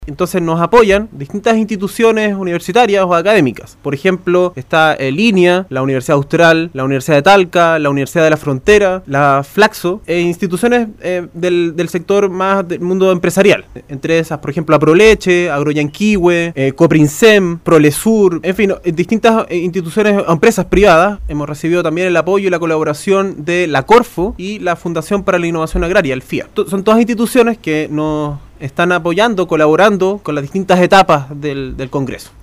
Entonces nos apoyan distintas instituciones universitarias o académicas. Por ejemplo, está Línea, la Universidad Austral, la Universidad de Talca, la Universidad de la Frontera, la Flaxo, instituciones del sector más del mundo empresarial. Entre esas, por ejemplo, Aproleche, Agroyanquihue, Coprinsem, Prolesur, en fin, distintas instituciones o empresas privadas. Hemos recibido también el apoyo y la colaboración de la Corfo y la Fundación para la Innovación Agraria, el FIA. Son todas instituciones que nos están apoyando, colaborando con las distintas etapas del Congreso.